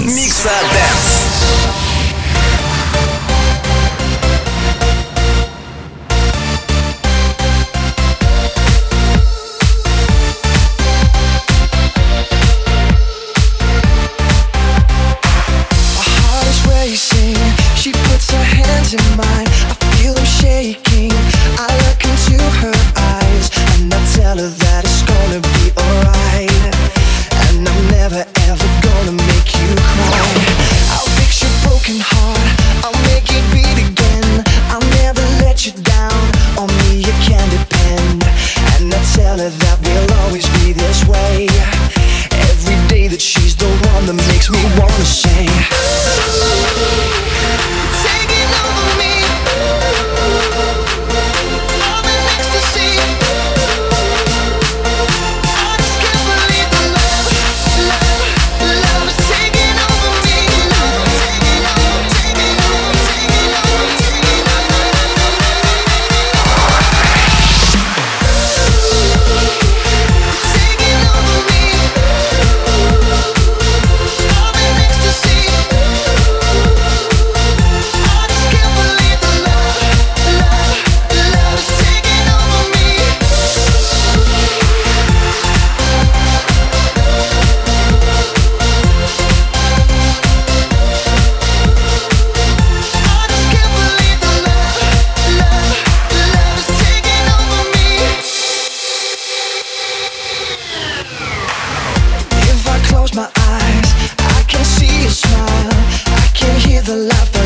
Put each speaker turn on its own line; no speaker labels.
Mixa Dance.
She puts her hands in mine, I feel them shaking. I look into her eyes and I tell her that it's gonna be alright. And I'm never ever gonna make you cry. I'll fix your broken heart, I'll make it beat again. I'll never let you down, on me you can depend. And I tell her that we'll always be this way. Every day that she's the one that makes me wanna say, taking over me, love and ecstasy. I just can't believe the love is taking over me. Love, taking over, taking over, taking over, taking over. Taking over me, love and ecstasy. Close my eyes, I can see your smile, I can hear the laughter